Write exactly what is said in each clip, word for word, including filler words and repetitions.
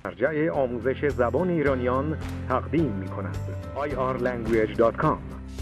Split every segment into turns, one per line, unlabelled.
مرجع آموزش زبان ایرانیان تقدیم می کند. آی آر لنگویج دات کام.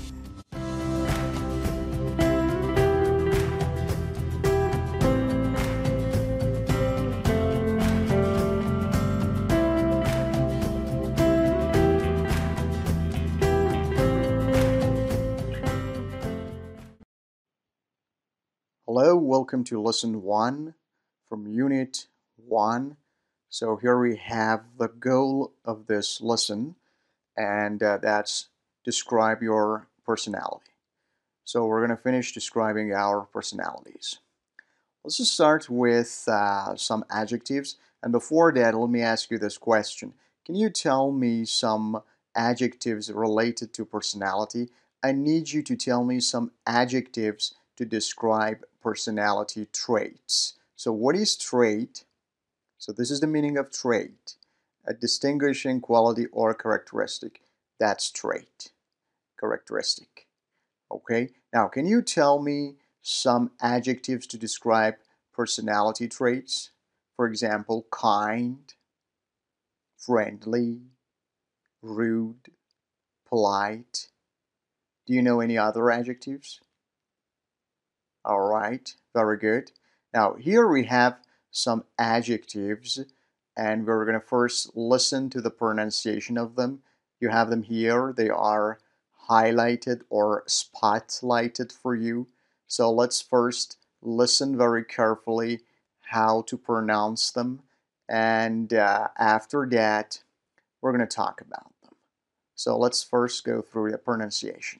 Hello, welcome to lesson one from unit one. So here we have the goal of this lesson, and uh, that's describe your personality. So we're going to finish describing our personalities. Let's just start with uh, some adjectives, and before that, let me ask you this question. Can you tell me some adjectives related to personality? I need you to tell me some adjectives to describe personality traits. So what is trait? So this is the meaning of trait. A distinguishing quality or characteristic. That's trait. Characteristic. Okay? Now, can you tell me some adjectives to describe personality traits? For example, kind, friendly, rude, polite. Do you know any other adjectives? All right, very good. Now, here we have some adjectives, and we're going to first listen to the pronunciation of them. You have them here. They are highlighted or spotlighted for you. So let's first listen very carefully how to pronounce them, and uh, after that, we're going to talk about them. So let's first go through the pronunciation.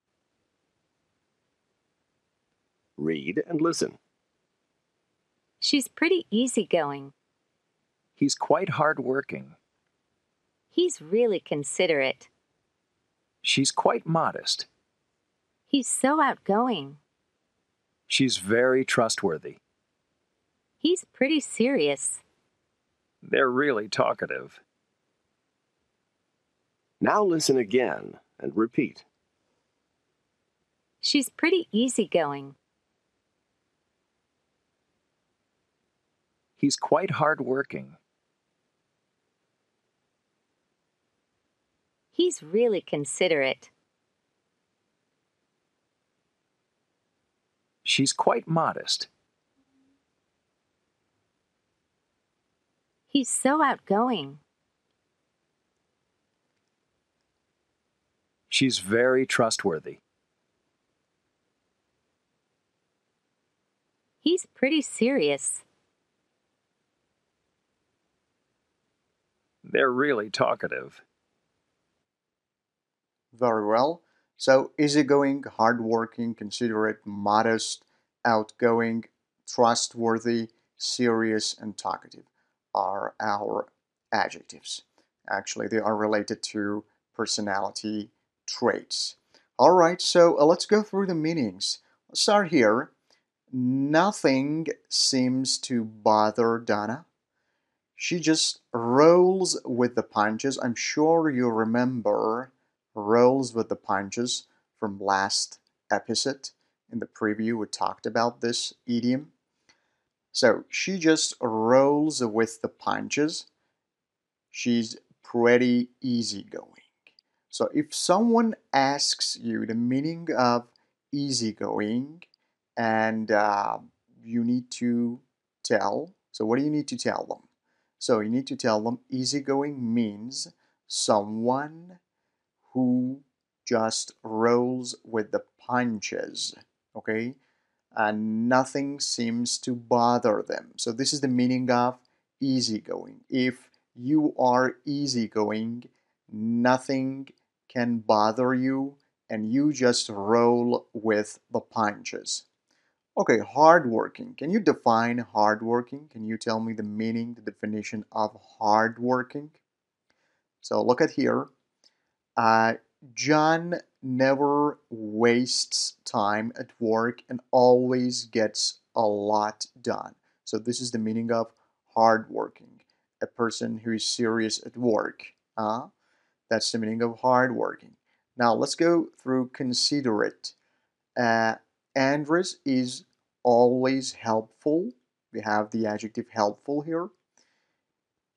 Read and listen.
She's pretty easygoing.
He's quite hardworking.
He's really considerate.
She's quite modest.
He's so outgoing.
She's very trustworthy.
He's pretty serious.
They're really talkative. Now listen again and repeat.
She's pretty easygoing.
He's quite hardworking.
He's really considerate.
She's quite modest.
He's so outgoing.
She's very trustworthy.
He's pretty serious.
They're really talkative.
Very well. So easygoing, hardworking, considerate, modest, outgoing, trustworthy, serious, and talkative are our adjectives. Actually, they are related to personality traits. All right, so uh, let's go through the meanings. Let's start here. Nothing seems to bother Donna. She just rolls with the punches. I'm sure you remember rolls with the punches from last episode. In the preview, we talked about this idiom. So she just rolls with the punches. She's pretty easygoing. So if someone asks you the meaning of easygoing, and uh, you need to tell, so what do you need to tell them? So you need to tell them easygoing means someone who just rolls with the punches, okay? And nothing seems to bother them. So this is the meaning of easygoing. If you are easygoing, nothing can bother you, and you just roll with the punches. Okay, hardworking. Can you define hardworking? Can you tell me the meaning, the definition of hardworking? So look at here. Uh, John never wastes time at work and always gets a lot done. So this is the meaning of hardworking. A person who is serious at work. Uh, that's the meaning of hardworking. Now let's go through considerate. Uh, Andres is always helpful. We have the adjective helpful here.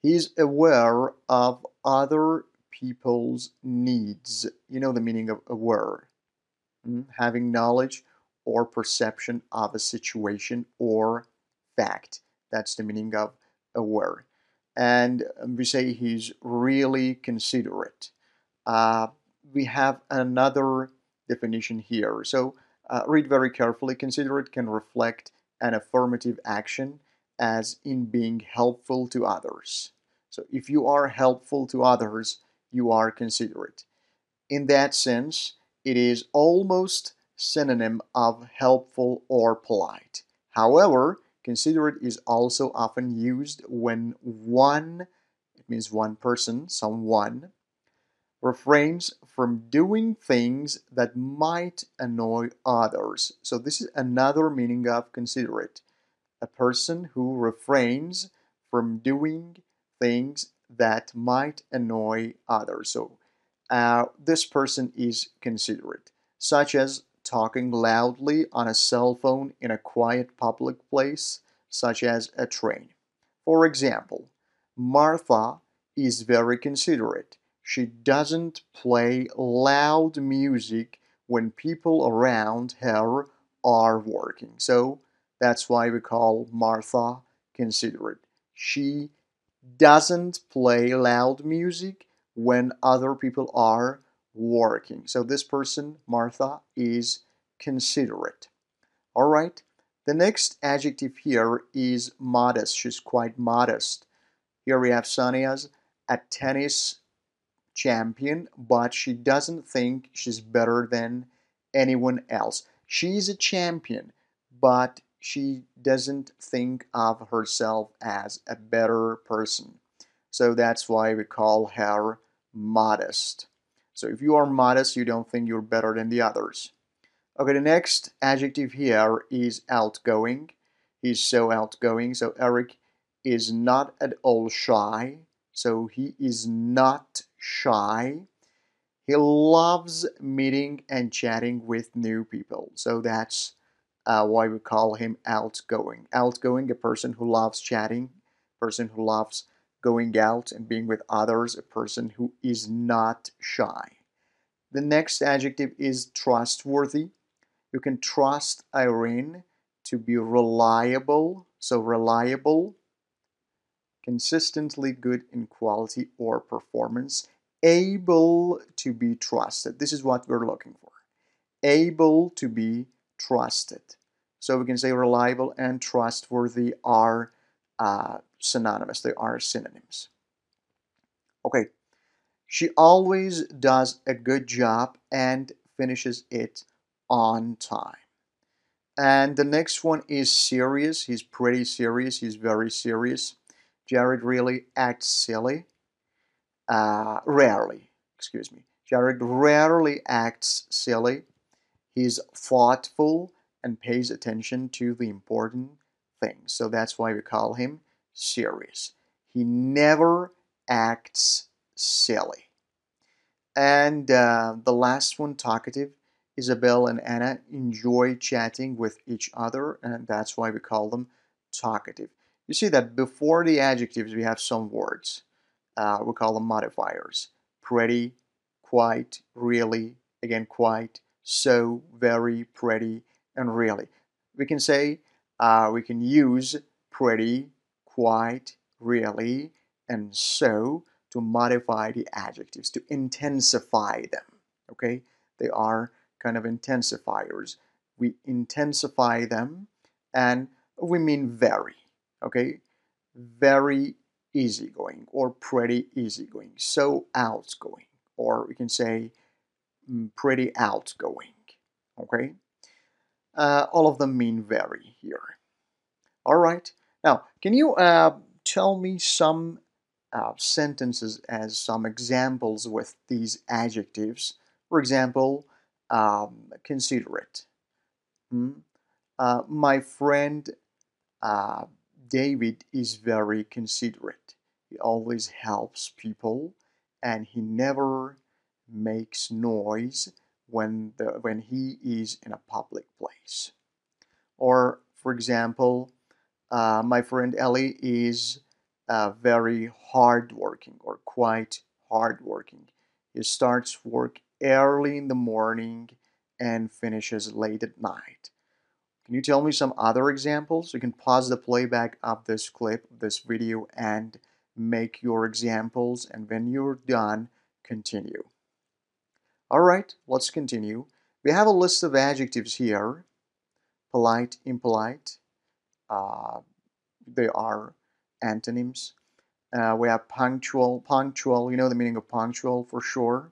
He's aware of other people's needs. You know the meaning of aware. Mm, Having knowledge or perception of a situation or fact. That's the meaning of aware. And we say he's really considerate. Uh, we have another definition here. So uh, read very carefully. Considerate can reflect an affirmative action, as in being helpful to others. So if you are helpful to others, you are considerate. In that sense, it is almost synonym of helpful or polite. However, considerate is also often used when one, it means one person, someone, refrains from doing things that might annoy others. So this is another meaning of considerate. A person who refrains from doing things that might annoy others. So uh, this person is considerate, such as talking loudly on a cell phone in a quiet public place, such as a train. For example, Martha is very considerate. She doesn't play loud music when people around her are working. So that's why we call Martha considerate. She doesn't play loud music when other people are working. So this person, Martha, is considerate. All right. The next adjective here is modest. She's quite modest. Here we have Sonia's a tennis champion, but she doesn't think she's better than anyone else. She's a champion, but she doesn't think of herself as a better person. So that's why we call her modest. So if you are modest, you don't think you're better than the others. Okay, the next adjective here is outgoing. He's so outgoing. So Eric is not at all shy. So he is not shy. He loves meeting and chatting with new people. So that's uh, why we call him outgoing. Outgoing, a person who loves chatting, a person who loves going out and being with others, a person who is not shy. The next adjective is trustworthy. You can trust Irene to be reliable. So reliable, consistently good in quality or performance, able to be trusted. This is what we're looking for. Able to be trusted. So we can say reliable and trustworthy are uh, synonymous. They are synonyms. Okay. She always does a good job and finishes it on time. And the next one is serious. He's pretty serious. He's very serious. Jared really acts silly. Uh, rarely, excuse me. Jared rarely acts silly. He's thoughtful and pays attention to the important things. So that's why we call him serious. He never acts silly. And uh, the last one, talkative. Isabel and Anna enjoy chatting with each other, and that's why we call them talkative. You see that before the adjectives, we have some words. Uh, we call them modifiers. Pretty, quite, really, again, quite, so, very, pretty, and really. We can say, uh, we can use pretty, quite, really, and so to modify the adjectives, to intensify them. Okay? They are kind of intensifiers. We intensify them, and we mean very. Okay? Very easygoing or pretty easygoing. So outgoing. Or we can say mm, pretty outgoing. Okay? Uh, all of them mean very here. All right. Now, can you uh, tell me some uh, sentences as some examples with these adjectives? For example, um, considerate. Hmm? Uh, my friend uh, David is very considerate. He always helps people, and he never makes noise when the when he is in a public place. Or, for example, uh, my friend Ellie is uh, very hardworking or quite hardworking. He starts work early in the morning and finishes late at night. Can you tell me some other examples? You can pause the playback of this clip, this video, and make your examples, and when you're done, continue. Alright, let's continue. We have a list of adjectives here. Polite, impolite. Uh, they are antonyms. Uh, we have punctual. Punctual, you know the meaning of punctual for sure.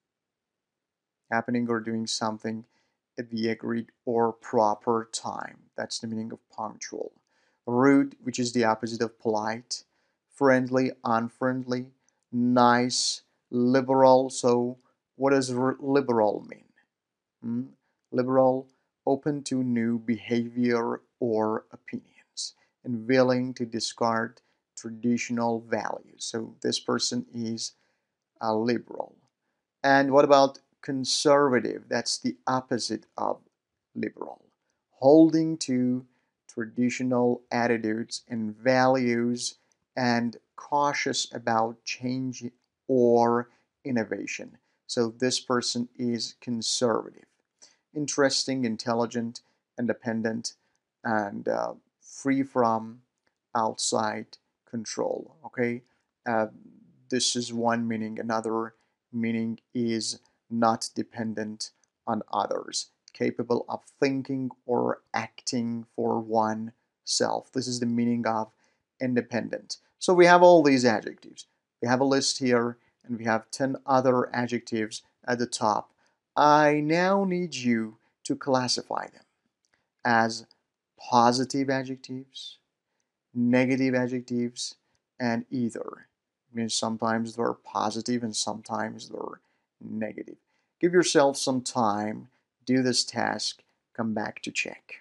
Happening or doing something at the agreed or proper time. That's the meaning of punctual. Rude, which is the opposite of polite. Friendly, unfriendly. Nice, liberal. So what does liberal mean? Hmm? Liberal, open to new behavior or opinions, and willing to discard traditional values. So this person is a liberal. And what about conservative? That's the opposite of liberal. Holding to traditional attitudes and values and cautious about change or innovation. So this person is conservative. Interesting, intelligent, independent, and uh, free from outside control. Okay, uh, this is one meaning. Another meaning is not dependent on others, capable of thinking or acting for oneself. This is the meaning of independent. So we have all these adjectives. We have a list here, and we have ten other adjectives at the top. I now need you to classify them as positive adjectives, negative adjectives, and either. It means sometimes they're positive and sometimes they're negative. Give yourself some time, do this task, come back to check.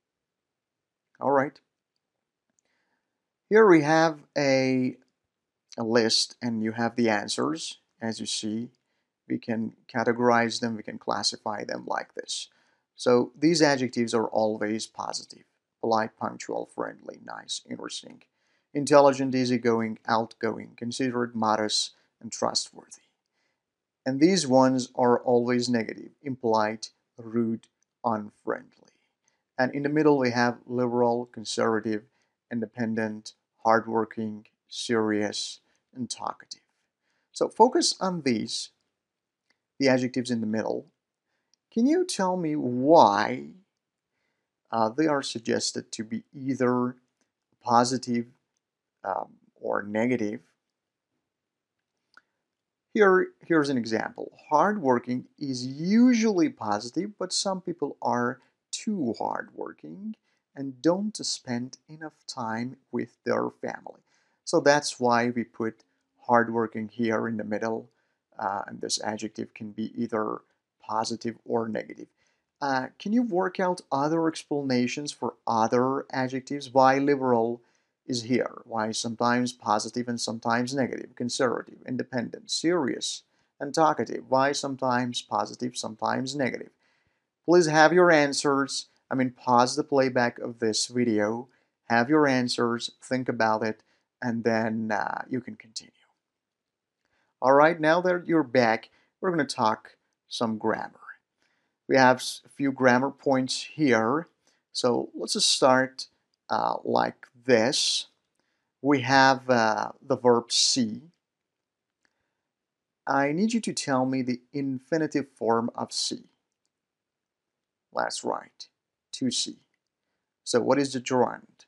All right. Here we have a, a list and you have the answers. As you see, we can categorize them, we can classify them like this. So these adjectives are always positive. Polite, punctual, friendly, nice, interesting, intelligent, easygoing, outgoing, considerate, modest, and trustworthy. And these ones are always negative, impolite, rude, unfriendly. And in the middle we have liberal, conservative, independent, hardworking, serious, and talkative. So focus on these, the adjectives in the middle. Can you tell me why uh, they are suggested to be either positive um, or negative? Here, here's an example. Hardworking is usually positive, but some people are too hardworking and don't spend enough time with their family. So that's why we put hardworking here in the middle, uh, and this adjective can be either positive or negative. Uh, can you work out other explanations for other adjectives? Why liberal is here? Why sometimes positive and sometimes negative? Conservative, independent, serious, and talkative. Why sometimes positive, sometimes negative? Please have your answers. I mean, pause the playback of this video, have your answers, think about it, and then uh, you can continue. All right, now that you're back, we're going to talk some grammar. We have a few grammar points here. So let's just start uh, like this. We have uh, the verb see. I need you to tell me the infinitive form of see. That's right, to see. So what is the gerund?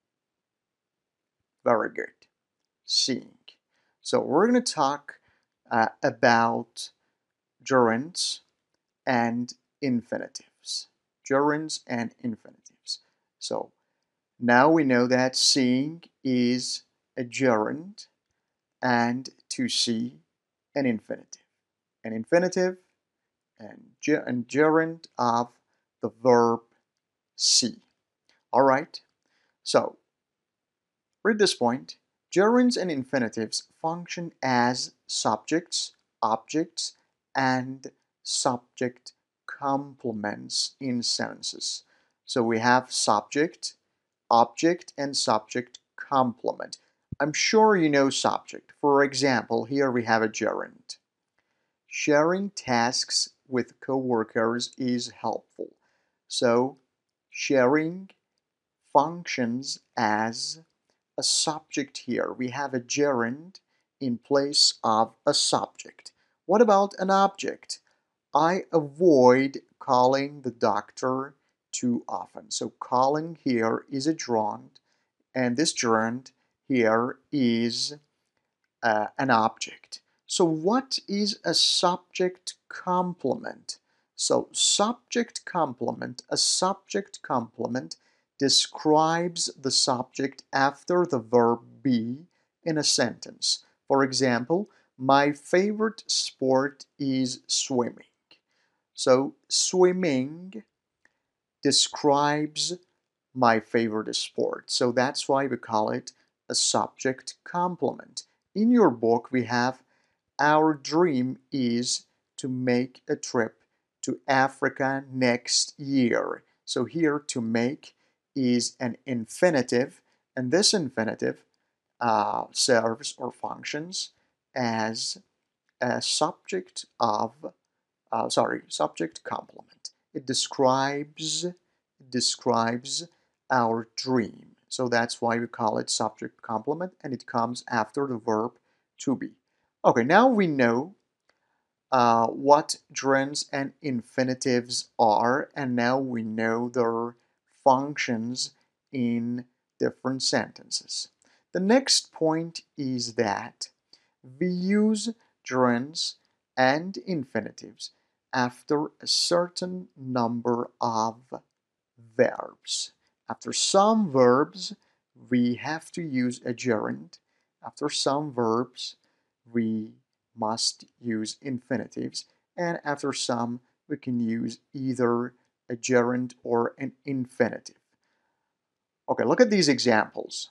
Very good, seeing. So we're going to talk uh, about gerunds and infinitives. Gerunds and infinitives. So now we know that seeing is a gerund and to see an infinitive. An infinitive and, ger and gerund of the verb see. All right, so read this point. Gerunds and infinitives function as subjects, objects, and subject complements in sentences. So we have subject, object, and subject complement. I'm sure you know subject. For example, here we have a gerund. Sharing tasks with coworkers is helpful. So, sharing functions as a subject here. We have a gerund in place of a subject. What about an object? I avoid calling the doctor too often. So calling here is a gerund, and this gerund here is uh, an object. So what is a subject complement? So subject complement, a subject complement describes the subject after the verb be in a sentence. For example, my favorite sport is swimming. So swimming describes my favorite sport. So that's why we call it a subject complement. In your book, we have our dream is to make a trip to Africa next year. So here, to make is an infinitive, and this infinitive uh, serves or functions as a subject of, uh, sorry, subject complement. It describes, it describes our dream. So that's why we call it subject complement, and it comes after the verb to be. Okay, now we know uh, what gerunds and infinitives are, and now we know their functions in different sentences. The next point is that we use gerunds and infinitives after a certain number of verbs. After some verbs, we have to use a gerund. After some verbs, we must use infinitives. And after some, we can use either a gerund or an infinitive. Okay, look at these examples.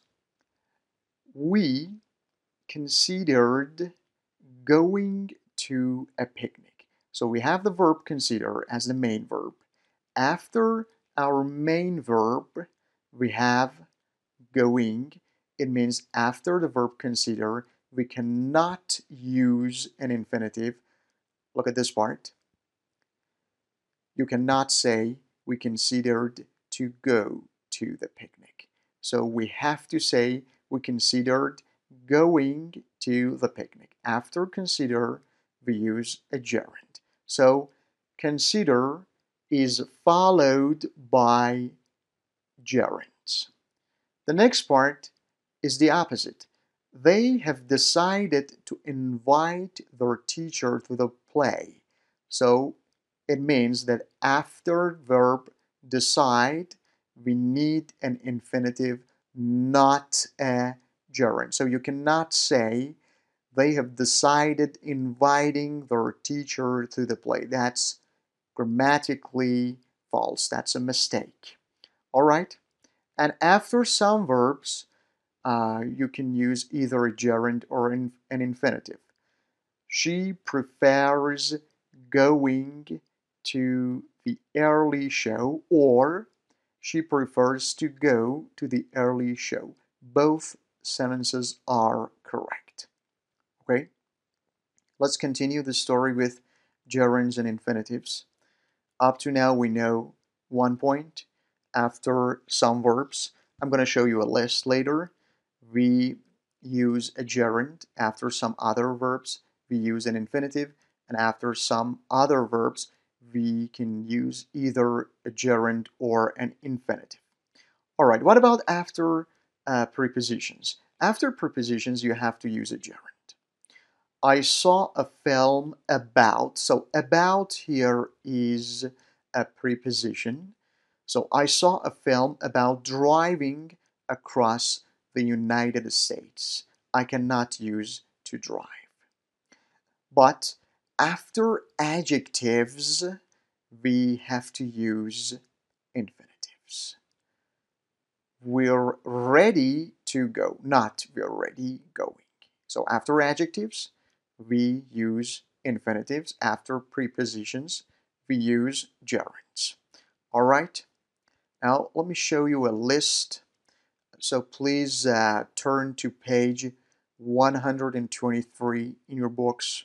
We considered going to a picnic. So we have the verb consider as the main verb. After our main verb, we have going. It means after the verb consider, we cannot use an infinitive. Look at this part. You cannot say we considered to go to the picnic. So we have to say we considered going to the picnic. After consider, we use a gerund. So consider is followed by gerunds. The next part is the opposite. They have decided to invite their teacher to the play. So it means that after verb decide, we need an infinitive, not a gerund. So you cannot say they have decided inviting their teacher to the play. That's grammatically false. That's a mistake. All right? And after some verbs, uh, you can use either a gerund or an, an infinitive. She prefers going to the early show, or she prefers to go to the early show. Both sentences are correct. Okay? Let's continue the story with gerunds and infinitives. Up to now, we know one point. After some verbs, I'm going to show you a list later. We use a gerund. After some other verbs, we use an infinitive. And after some other verbs, we can use either a gerund or an infinitive. All right, what about after uh, prepositions? After prepositions, you have to use a gerund. I saw a film about. So about here is a preposition. So I saw a film about driving across the United States. I cannot use to drive. But after adjectives, we have to use infinitives. We're ready to go, not we're ready going. So after adjectives, we use infinitives. After prepositions, we use gerunds. All right? Now, let me show you a list So please uh, turn to page one hundred twenty-three in your books.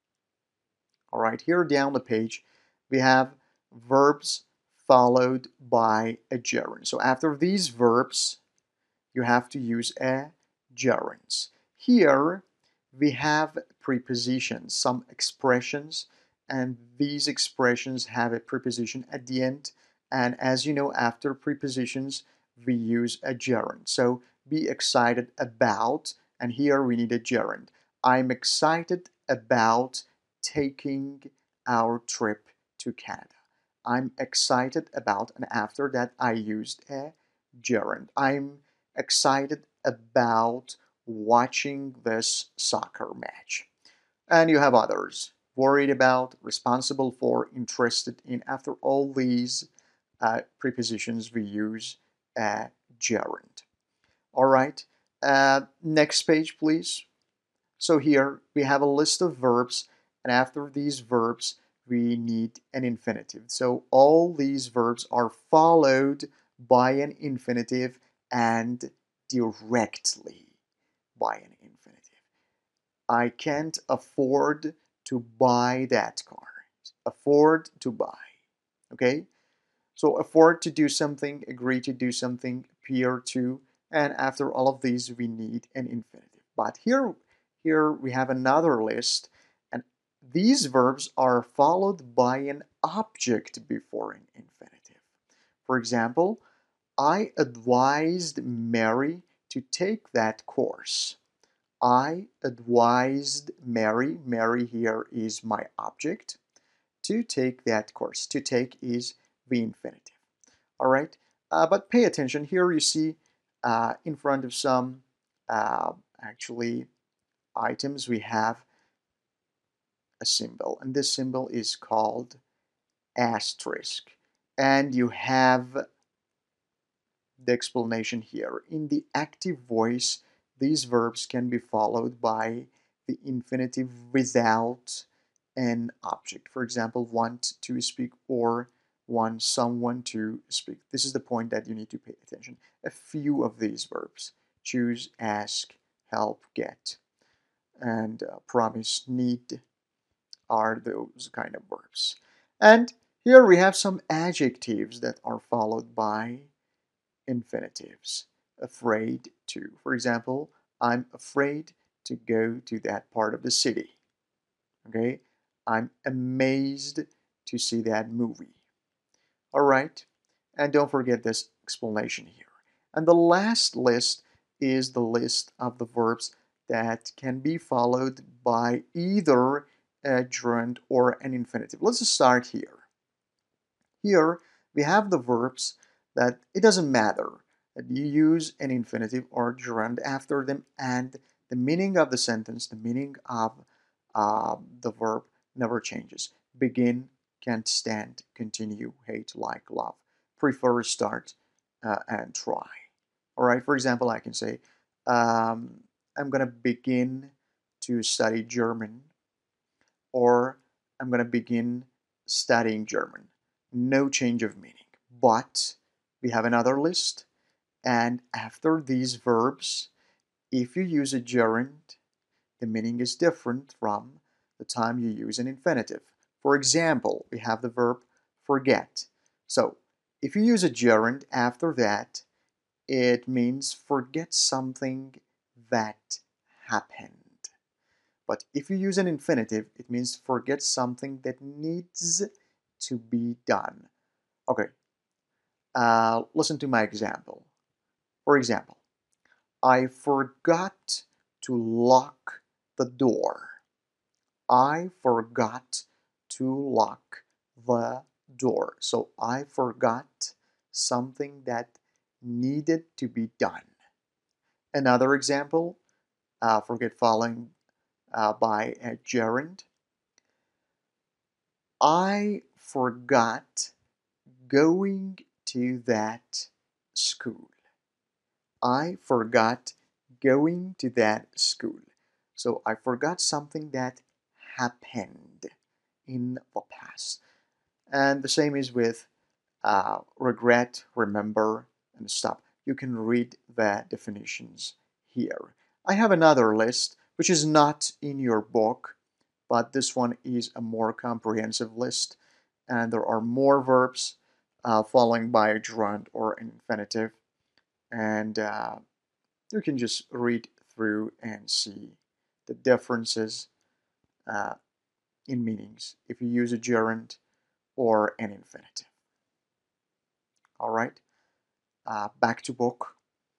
All right, here down the page, we have verbs followed by a gerund. So after these verbs, you have to use a gerund. Here, we have prepositions, some expressions, and these expressions have a preposition at the end. And as you know, after prepositions, we use a gerund. So be excited about, and here we need a gerund. I'm excited about taking our trip to Canada. I'm excited about, and after that I used a gerund. I'm excited about watching this soccer match. And you have others. Worried about, responsible for, interested in. After all these uh, prepositions, we use a gerund. All right. Uh, next page, please. So here we have a list of verbs, and after these verbs, we need an infinitive. So all these verbs are followed by an infinitive and directly by an infinitive. I can't afford to buy that car. Afford to buy. Okay? So afford to do something, agree to do something, appear to, and after all of these, we need an infinitive. But here, here we have another list, and these verbs are followed by an object before an infinitive. For example, I advised Mary to take that course. I advised Mary, Mary here is my object, to take that course. To take is the infinitive. All right, uh, but pay attention. Here you see uh, in front of some uh, actually items we have a symbol, and this symbol is called asterisk. And you have the explanation here. In the active voice, these verbs can be followed by the infinitive without an object. For example, want to speak or want someone to speak. This is the point that you need to pay attention. A few of these verbs: choose, ask, help, get, and uh, promise, need are those kind of verbs. And here we have some adjectives that are followed by infinitives. Afraid to. For example, I'm afraid to go to that part of the city. Okay? I'm amazed to see that movie. All right? And don't forget this explanation here. And the last list is the list of the verbs that can be followed by either a gerund or an infinitive. Let's just start here. Here we have the verbs that it doesn't matter that you use an infinitive or gerund after them, and the meaning of the sentence, the meaning of uh, the verb never changes. Begin, can't stand, continue, hate, like, love, prefer, start, uh, and try. All right, for example, I can say, um, I'm going to begin to study German, or I'm going to begin studying German. No change of meaning. But we have another list, and after these verbs, if you use a gerund, the meaning is different from the time you use an infinitive. For example, we have the verb forget. So if you use a gerund after that, it means forget something that happened. But if you use an infinitive, it means forget something that needs to be done. Okay, uh, listen to my example. For example, I forgot to lock the door. I forgot to lock the door. So I forgot something that needed to be done. Another example, uh, forget following uh, by a gerund. I forgot going to that school. I forgot going to that school. So I forgot something that happened in the past. And the same is with uh, regret, remember, and stop. you can read the definitions here. I have another list which is not in your book, but this one is a more comprehensive list, and there are more verbs uh, following by a gerund or an infinitive, and uh, you can just read through and see the differences uh, in meanings if you use a gerund or an infinitive. All right, uh, back to book.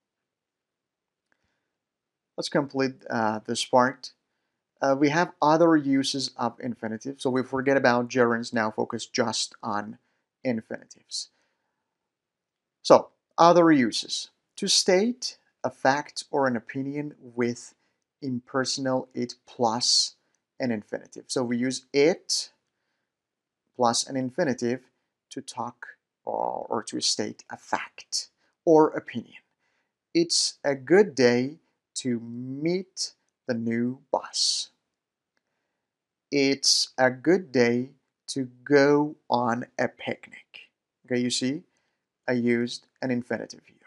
Let's complete uh, this part. Uh, we have other uses of infinitive, so we forget about gerunds, now focus just on infinitives. So, other uses. To state a fact or an opinion with impersonal it plus an infinitive. So we use it plus an infinitive to talk or, or to state a fact or opinion. It's a good day to meet the new boss. It's a good day to go on a picnic. Okay, you see, I used an infinitive here.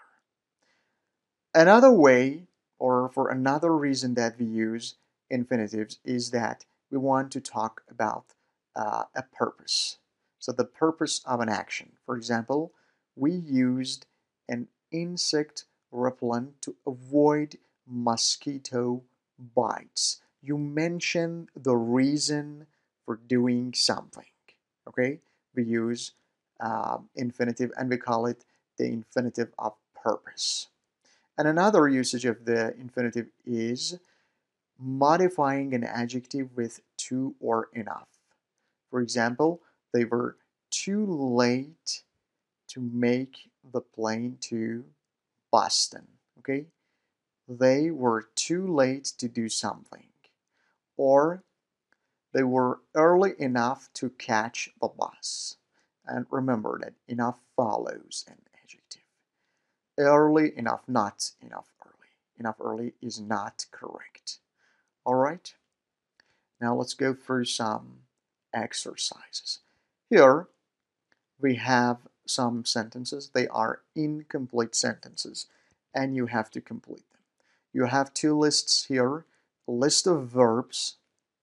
Another way, or for another reason that we use infinitives, is that we want to talk about uh, a purpose. So the purpose of an action. For example, we used an insect repellent to avoid mosquito bites. You mention the reason for doing something. Okay, we use um, infinitive and we call it the infinitive of purpose. And another usage of the infinitive is modifying an adjective with to or enough. For example, they were too late to make the plane to Boston. Okay, they were too late to do something, or they were early enough to catch the bus. And remember that enough follows an adjective. Early enough, not enough early. Enough early is not correct. All right, now let's go through some exercises. Here we have some sentences. They are incomplete sentences, and you have to complete them. You have two lists here, a list of verbs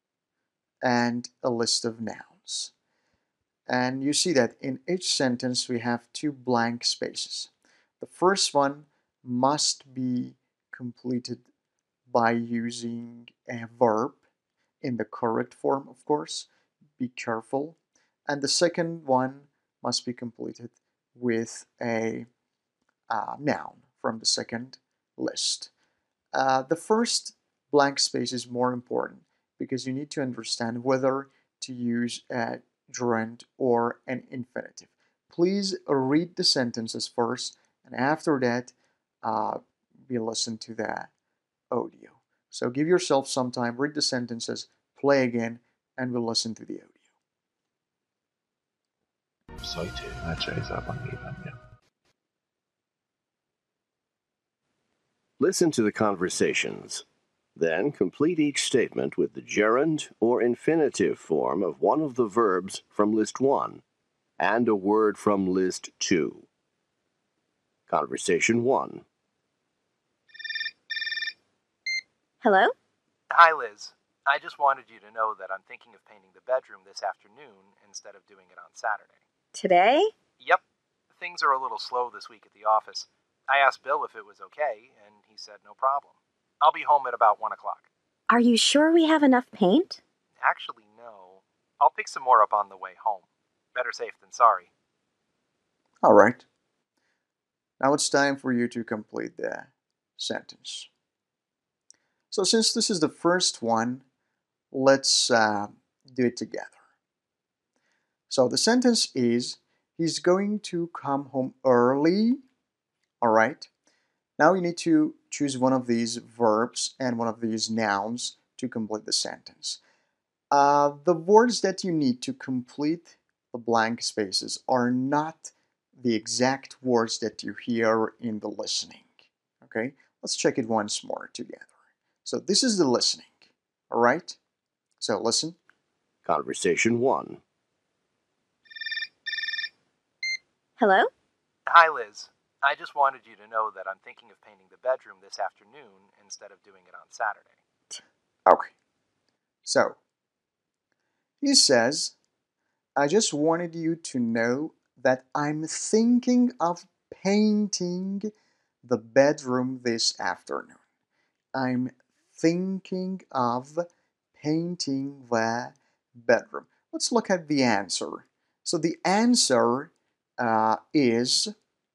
and a list of nouns. And you see that in each sentence we have two blank spaces. The first one must be completed by using a verb in the correct form, of course. Be careful. And the second one must be completed with a uh, noun from the second list. Uh, the first blank space is more important because you need to understand whether to use a gerund or an infinitive. Please read the sentences first, and after that, uh, we listen to the audio. So give yourself some time, read the sentences, play again, and we'll listen to the audio.
سایت مجرای زبان ایرانی.
Listen to the conversations. Then complete each statement with the gerund or infinitive form of one of the verbs from list one and a word from list two. Conversation one.
Hello?
Hi, Liz. I just wanted you to know that I'm thinking of painting the bedroom this afternoon instead of doing it on Saturday.
Today?
Yep. Things are a little slow this week at the office. I asked Bill if it was okay, and he said no problem. I'll be home at about one o'clock.
Are you sure we have enough paint?
Actually, no. I'll pick some more up on the way home. Better safe than sorry.
All right. Now it's time for you to complete the sentence. So since this is the first one, let's uh, do it together. So the sentence is, he's going to come home early. All right. Now you need to choose one of these verbs and one of these nouns to complete the sentence. Uh, the words that you need to complete the blank spaces are not the exact words that you hear in the listening. Okay, let's check it once more together. So this is the listening. All right, so listen.
Conversation one.
Hello?
Hi, Liz. I just wanted you to know that I'm thinking of painting the bedroom this afternoon instead of doing it on Saturday.
Okay. So, he says, I just wanted you to know that I'm thinking of painting the bedroom this afternoon. I'm thinking of painting the bedroom. Let's look at the answer. So the answer uh, is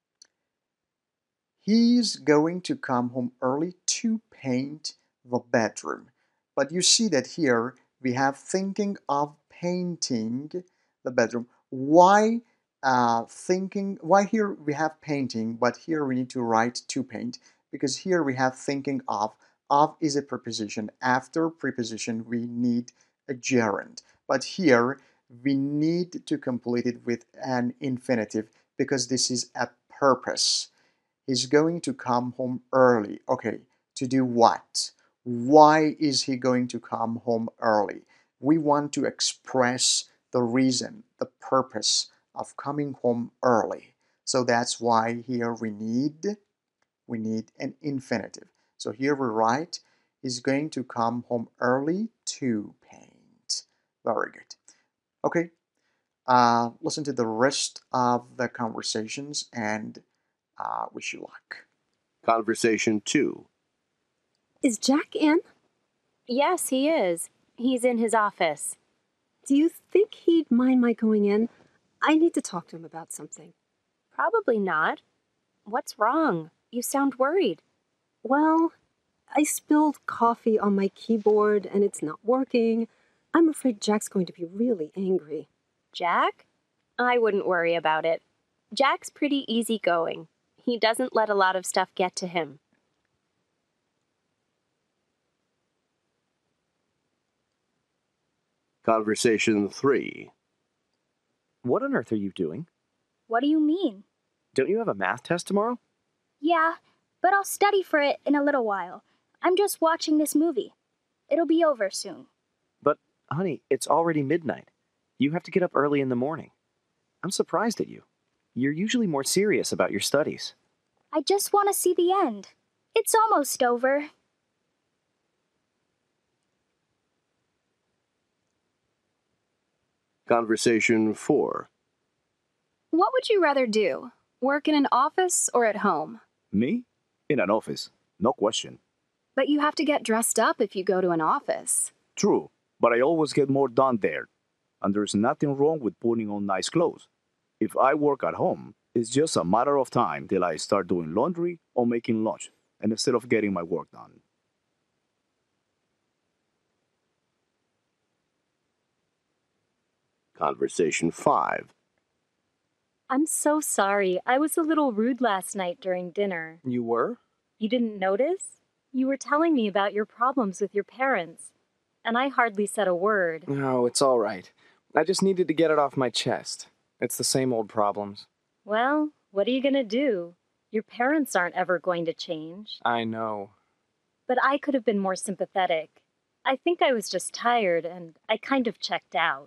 he's going to come home early to paint the bedroom. But you see that here we have thinking of painting the bedroom. Why uh, thinking? Why here we have painting, but here we need to write to paint? Because here we have thinking of. Of is a preposition. After preposition, we need a gerund. But here we need to complete it with an infinitive because this is a purpose. He's going to come home early. Okay, to do what? Why is he going to come home early? We want to express the reason, the purpose of coming home early. So that's why here we need we need an infinitive. So here we write, he's going to come home early to paint. Very good. Okay, uh, listen to the rest of the conversations and uh, wish you luck.
Conversation two.
Is Jack in?
Yes, he is. He's in his office.
Do you think he'd mind my going in? I need to talk to him about something.
Probably not. What's wrong? You sound worried.
Well, I spilled coffee on my keyboard and it's not working. I'm afraid Jack's going to be really angry.
Jack? I wouldn't worry about it. Jack's pretty easygoing. He doesn't let a lot of stuff get to him.
Conversation three.
What on earth are you doing?
What do you mean?
Don't you have a math test tomorrow?
Yeah, but I'll study for it in a little while. I'm just watching this movie. It'll be over soon.
But, honey, it's already midnight. You have to get up early in the morning. I'm surprised at you. You're usually more serious about your studies.
I just want to see the end. It's almost over.
Conversation four.
What would you rather do? Work in an office or at home?
Me? In an office. No question.
But you have to get dressed up if you go to an office.
True, but I always get more done there. And there's nothing wrong with putting on nice clothes. If I work at home, it's just a matter of time till I start doing laundry or making lunch, and instead of getting my work done.
Conversation five.
I'm so sorry. I was a little rude last night during dinner.
You were?
You didn't notice? You were telling me about your problems with your parents, and I hardly said a word.
No, it's all right. I just needed to get it off my chest. It's the same old problems.
Well, what are you going to do? Your parents aren't ever going to change.
I know.
But I could have been more sympathetic. I think I was just tired, and I kind of checked out.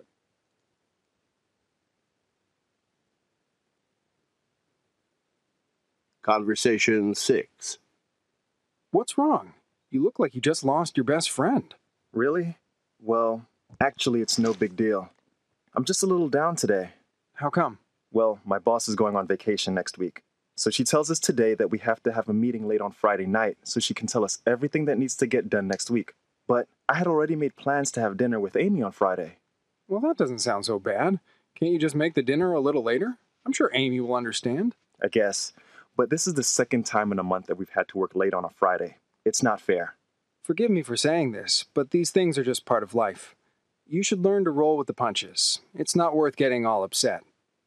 Conversation six.
What's wrong? You look like you just lost your best friend.
Really? Well, actually, it's no big deal. I'm just a little down today.
How come?
Well, my boss is going on vacation next week. So she tells us today that we have to have a meeting late on Friday night so she can tell us everything that needs to get done next week. But I had already made plans to have dinner with Amy on Friday.
Well, that doesn't sound so bad. Can't you just make the dinner a little later? I'm sure Amy will understand.
I guess. But this is the second time in a month that we've had to work late on a Friday. It's not fair.
Forgive me for saying this, but these things are just part of life. You should learn to roll with the punches. It's not worth getting all upset.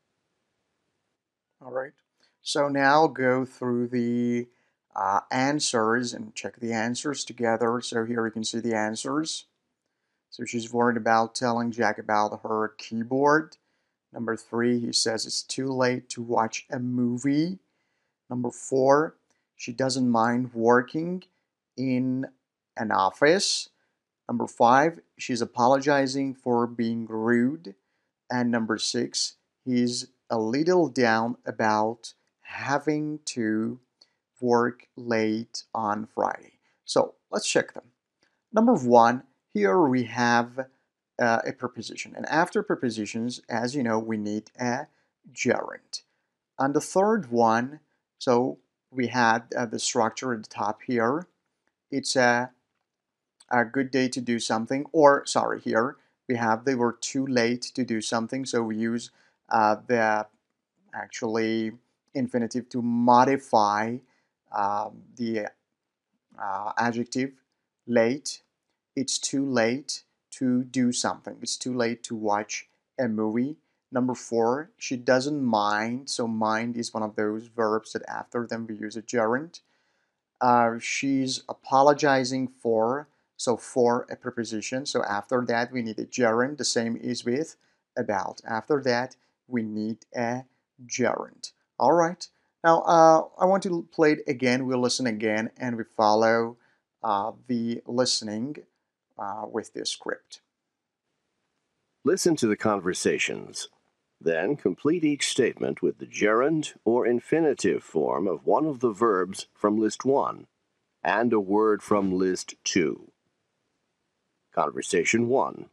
All right. So now go through the uh, answers and check the answers together. So here you can see the answers. So she's worried about telling Jack about her keyboard. Number three, he says it's too late to watch a movie. Number four, she doesn't mind working in an office. Number five, she's apologizing for being rude. And number six, he's a little down about having to work late on Friday. So let's check them. Number one, here we have uh, a preposition. And after prepositions, as you know, we need a gerund. On the third one, so we had uh, the structure at the top here. It's a, a good day to do something, or sorry, here we have they were too late to do something, so we use uh, the actually infinitive to modify um, the uh, adjective late. It's too late to do something. It's too late to watch a movie. Number four, she doesn't mind. So mind is one of those verbs that after them we use a gerund. Uh, she's apologizing for, so for a preposition. So after that we need a gerund. The same is with about. After that we need a gerund. All right. Now uh, I want to play it again. We'll listen again and we follow uh, the listening uh, with this script.
Listen to the conversations. Then complete each statement with the gerund or infinitive form of one of the verbs from list one and a word from list two. Conversation one.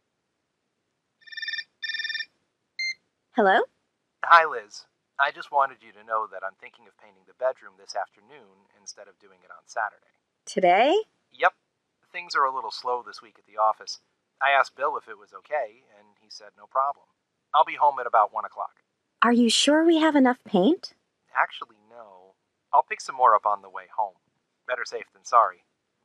Hello?
Hi, Liz. I just wanted you to know that I'm thinking of painting the bedroom this afternoon instead of doing it on Saturday.
Today?
Yep. Things are a little slow this week at the office. I asked Bill if it was okay, and he said no problem. I'll be home at about one o'clock.
Are you sure we have enough paint?
Actually, no. I'll pick some more up on the way home. Better safe than sorry.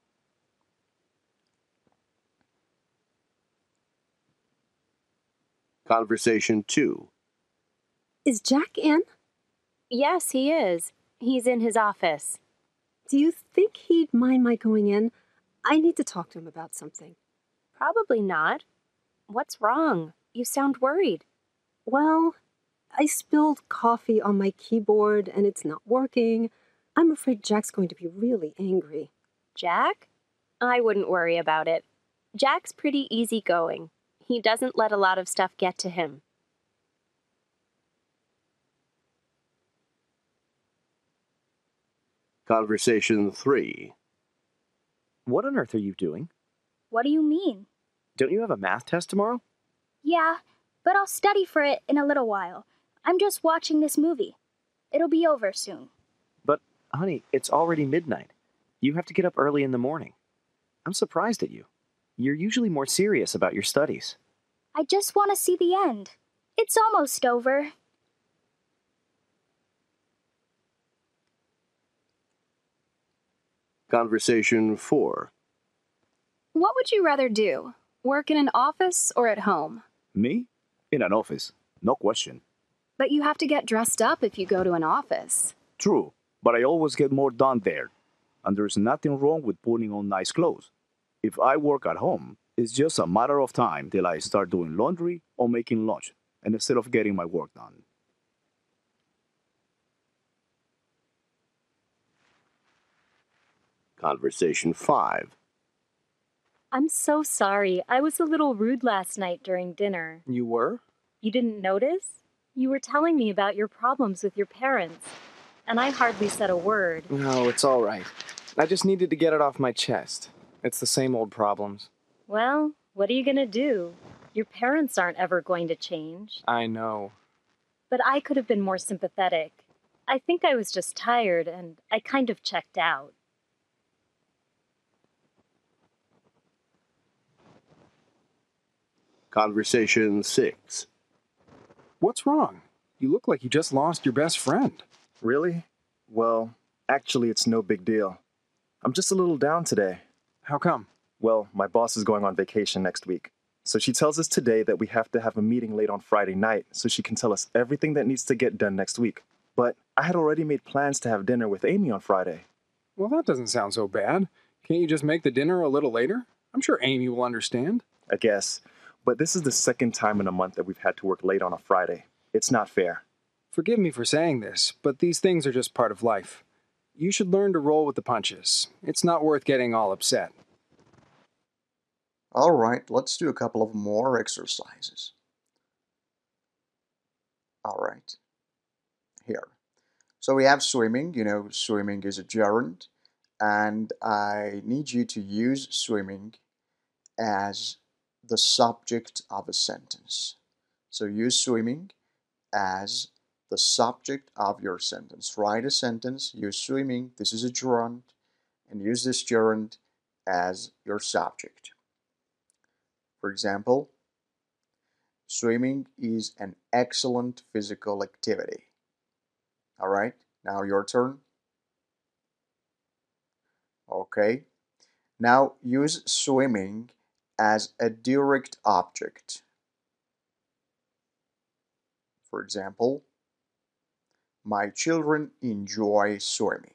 Conversation two.
Is Jack in?
Yes, he is. He's in his office.
Do you think he'd mind my going in? I need to talk to him about something.
Probably not. What's wrong? You sound worried.
Well, I spilled coffee on my keyboard and it's not working. I'm afraid Jack's going to be really angry.
Jack? I wouldn't worry about it. Jack's pretty easygoing. He doesn't let a lot of stuff get to him.
Conversation three.
What on earth are you doing?
What do you mean?
Don't you have a math test tomorrow?
Yeah, but I'll study for it in a little while. I'm just watching this movie. It'll be over soon.
But, honey, it's already midnight. You have to get up early in the morning. I'm surprised at you. You're usually more serious about your studies.
I just want to see the end. It's almost over.
Conversation four.
What would you rather do? Work in an office or at home?
Me? In an office. No question.
But you have to get dressed up if you go to an office.
True, but I always get more done there. And there's nothing wrong with putting on nice clothes. If I work at home, it's just a matter of time till I start doing laundry or making lunch, and instead of getting my work done.
Conversation five.
I'm so sorry. I was a little rude last night during dinner.
You were?
You didn't notice? You were telling me about your problems with your parents, and I hardly said a word.
No, it's all right. I just needed to get it off my chest. It's the same old problems.
Well, what are you going to do? Your parents aren't ever going to change.
I know.
But I could have been more sympathetic. I think I was just tired, and I kind of checked out.
Conversation six.
What's wrong? You look like you just lost your best friend.
Really? Well, actually, it's no big deal. I'm just a little down today.
How come?
Well, my boss is going on vacation next week. So she tells us today that we have to have a meeting late on Friday night so she can tell us everything that needs to get done next week. But I had already made plans to have dinner with Amy on Friday.
Well, that doesn't sound so bad. Can't you just make the dinner a little later? I'm sure Amy will understand.
I guess. But this is the second time in a month that we've had to work late on a Friday. It's not fair.
Forgive me for saying this, but these things are just part of life. You should learn to roll with the punches. It's not worth getting all upset.
All right, let's do a couple of more exercises. All right, here. So we have swimming. You know, swimming is a gerund, and I need you to use swimming as the subject of a sentence. So use swimming as the subject of your sentence. Write a sentence, use swimming, this is a gerund, and use this gerund as your subject. For example, swimming is an excellent physical activity. All right, now your turn. Okay, now use swimming as a direct object. For example, my children enjoy swimming.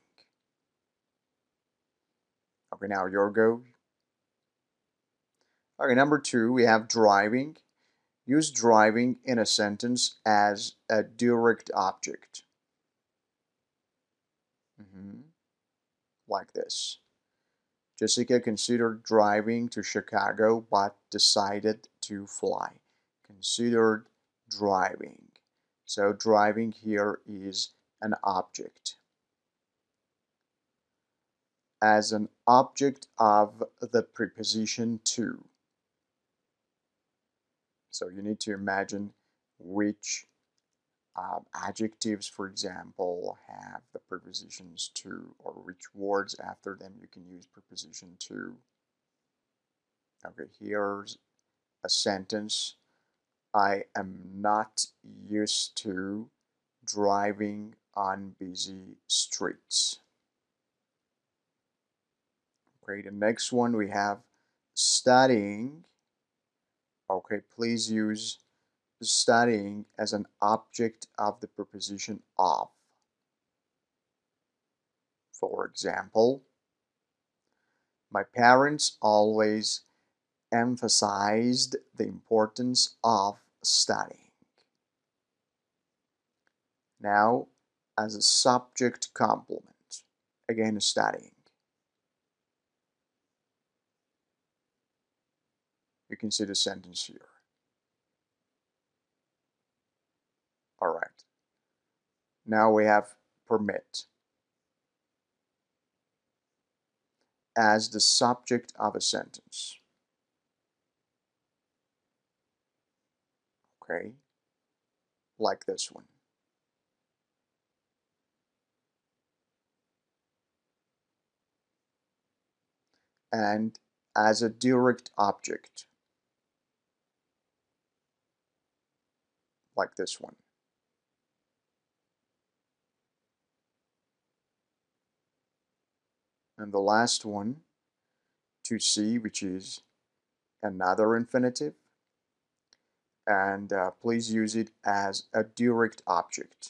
Okay, now your go. Okay, number two, we have driving. Use driving in a sentence as a direct object. Mm-hmm. Like this. Jessica considered driving to Chicago but decided to fly. Considered driving. So driving here is an object. As an object of the preposition to. So you need to imagine which um, adjectives, for example, have the prepositions to, or which words after them you can use preposition to. Okay, here's a sentence. I am not used to driving on busy streets. Okay, the next one we have studying. Okay, please use studying as an object of the preposition of. For example, my parents always emphasized the importance of studying. Now, as a subject complement, again, studying. You can see the sentence here. All right. Now we have permit as the subject of a sentence. Okay, like this one. And as a direct object, like this one. And the last one, to see, which is another infinitive. And uh, please use it as a direct object.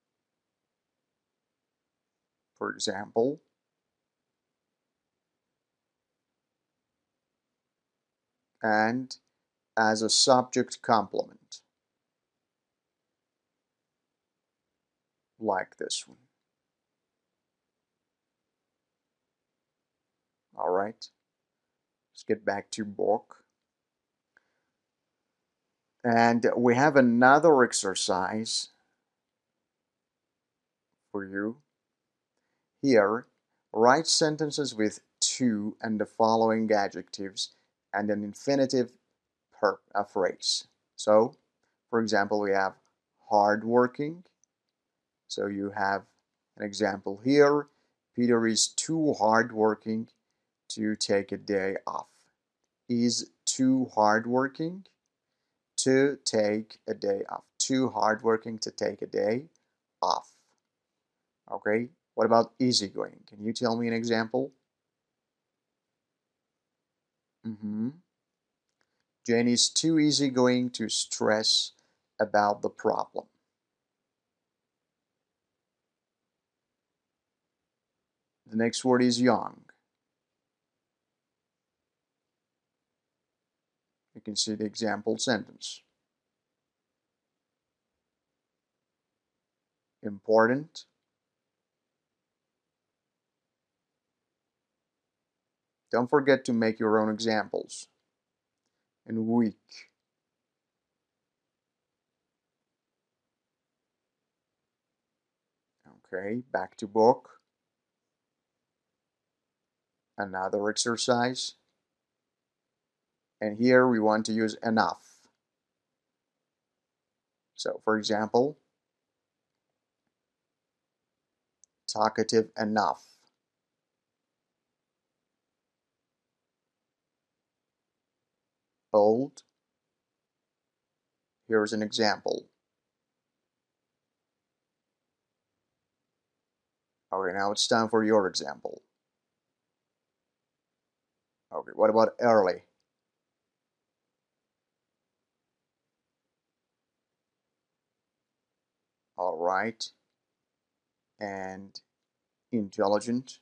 For example, and as a subject complement, like this one. All right, let's get back to book. And we have another exercise for you. Here, write sentences with to and the following adjectives and an infinitive per a phrase. So, for example, we have hardworking. So you have an example here. Peter is too hardworking to take a day off. Is too hardworking to take a day off. Too hardworking to take a day off. Okay, what about easygoing? Can you tell me an example? Mm-hmm. Jane is too easygoing to stress about the problem. The next word is young. You can see the example sentence. Important. Don't forget to make your own examples. And weak. Okay, back to book. Another exercise. And here we want to use enough. So, for example, talkative enough. Old. Here's an example. Okay, now it's time for your example. Okay, what about early? All right. And intelligent.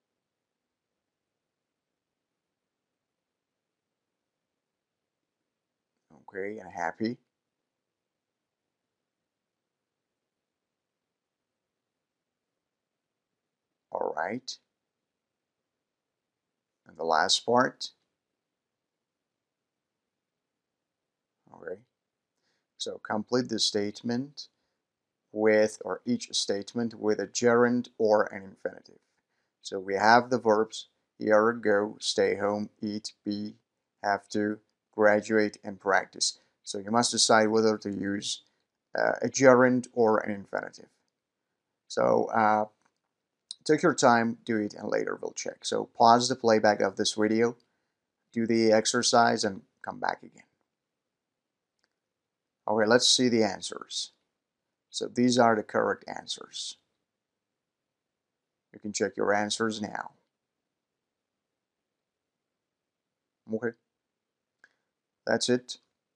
Okay, and happy. All right. And the last part. Okay. So complete the statement with, or each statement with a gerund or an infinitive. So we have the verbs here, go, stay home, eat, be, have to, graduate, and practice. So you must decide whether to use uh, a gerund or an infinitive. So uh, take your time, do it, and later we'll check. So pause the playback of this video, do the exercise, and come back again. Okay, let's see the answers. So these are the correct answers. You can check your answers now. Okay, that's it.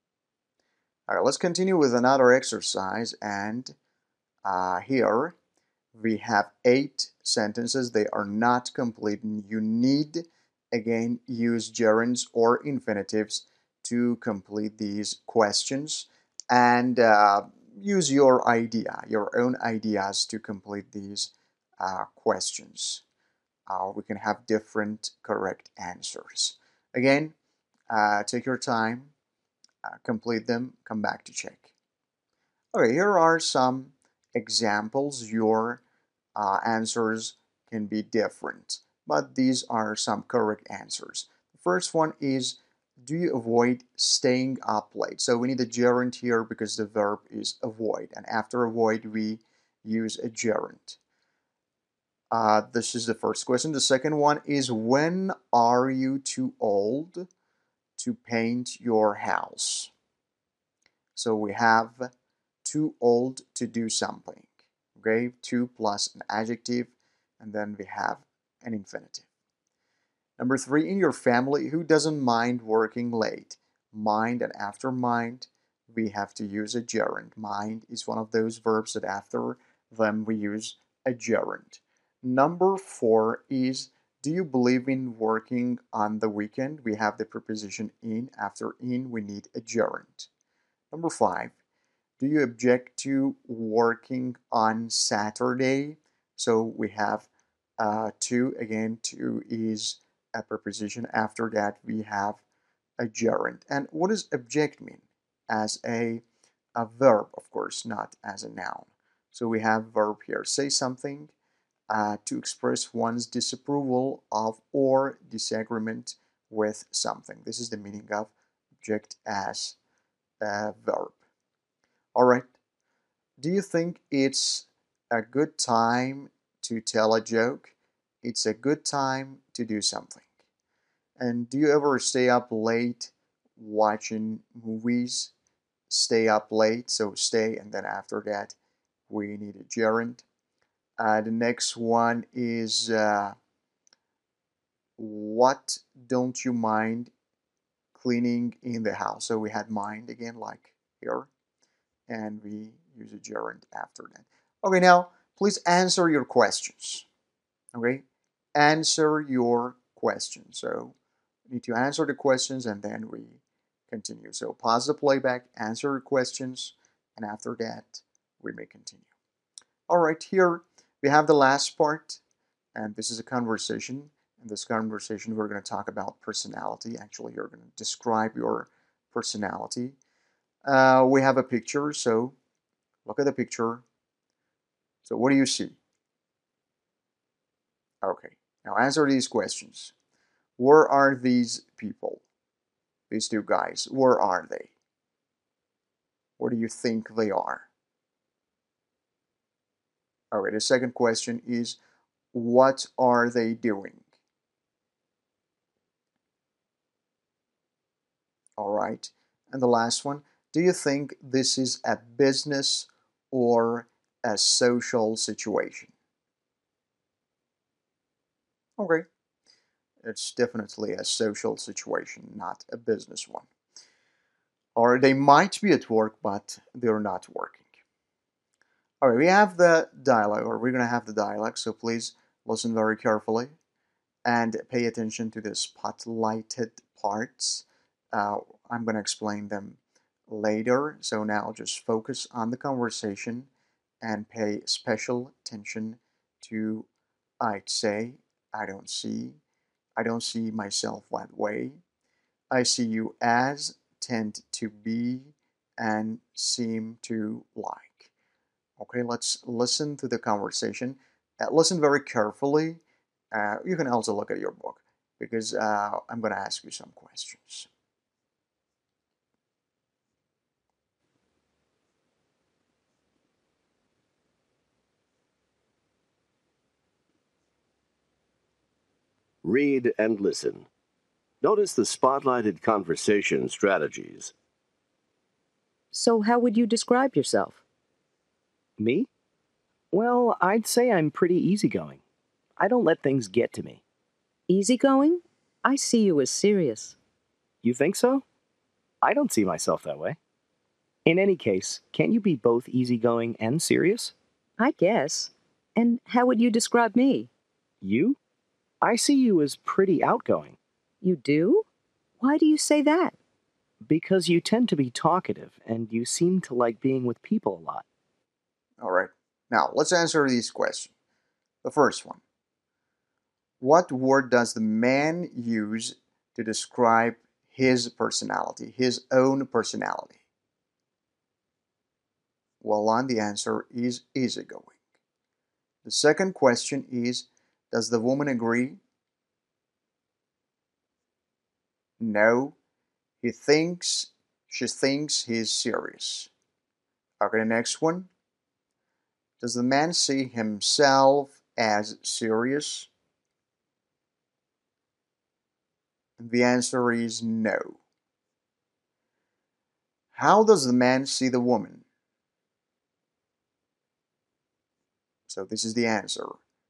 All right, let's continue with another exercise, and uh, here we have eight sentences. They are not complete. You need, again, use gerunds or infinitives to complete these questions, and uh, use your idea, your own ideas to complete these uh, questions. Uh, we can have different correct answers. Again, uh, take your time, uh, complete them, come back to check. Okay, here are some examples. Your uh, answers can be different, but these are some correct answers. The first one is, do you avoid staying up late? So we need a gerund here because the verb is avoid, and after avoid we use a gerund. Uh, this is the first question. The second one is, when are you too old to paint your house? So we have too old to do something. Okay, too plus an adjective, and then we have an infinitive. Number three, in your family, who doesn't mind working late? Mind, and after mind, we have to use a gerund. Mind is one of those verbs that after them we use a gerund. Number four is, do you believe in working on the weekend? We have the preposition in. After in, we need a gerund. Number five, do you object to working on Saturday? So we have uh, to, again, to is a preposition. After that, we have a gerund. And what does object mean? As a, a verb, of course, not as a noun. So we have verb here. Say something uh, to express one's disapproval of or disagreement with something. This is the meaning of object as a verb. All right. Do you think it's a good time to tell a joke? It's a good time to do something. And do you ever stay up late watching movies? Stay up late, so stay, and then after that we need a gerund. Uh, the next one is, uh, what don't you mind cleaning in the house? So we had mind again, like here, and we use a gerund after that. Okay, now please answer your questions. Okay, answer your questions. So you need to answer the questions and then we continue. So pause the playback, answer your questions, and after that we may continue. All right, here we have the last part, and this is a conversation. In this conversation, we're going to talk about personality. Actually, you're going to describe your personality. Uh, we have a picture, so look at the picture. So what do you see? Okay, now answer these questions. Where are these people? These two guys, where are they? Where do you think they are? Okay, the second question is, what are they doing? All right, and the last one, do you think this is a business or a social situation? Okay, it's definitely a social situation, not a business one. Or they might be at work, but they're not working. All right, we have the dialogue, or we're going to have the dialogue, so please listen very carefully and pay attention to the spotlighted parts. Uh, I'm going to explain them later, so now just focus on the conversation and pay special attention to I'd say, I don't see, I don't see myself that way, I see you as, tend to be, and seem to like. Okay, let's listen to the conversation. Uh, listen very carefully. Uh, you can also look at your book because uh, I'm going to ask you some questions.
Read and listen. Notice the spotlighted conversation strategies.
So how would you describe yourself?
Me? Well, I'd say I'm pretty easygoing. I don't let things get to me.
Easygoing? I see you as serious.
You think so? I don't see myself that way. In any case, can't you be both easygoing and serious?
I guess. And how would you describe me?
You? I see you as pretty outgoing.
You do? Why do you say that?
Because you tend to be talkative, and you seem to like being with people a lot.
All right. Now, let's answer these questions. The first one. What word does the man use to describe his personality, his own personality? Well, on the answer is easygoing. The second question is, does the woman agree? No. He thinks, she thinks he's serious. Okay, the next one. Does the man see himself as serious? And the answer is no. How does the man see the woman? So this is the answer.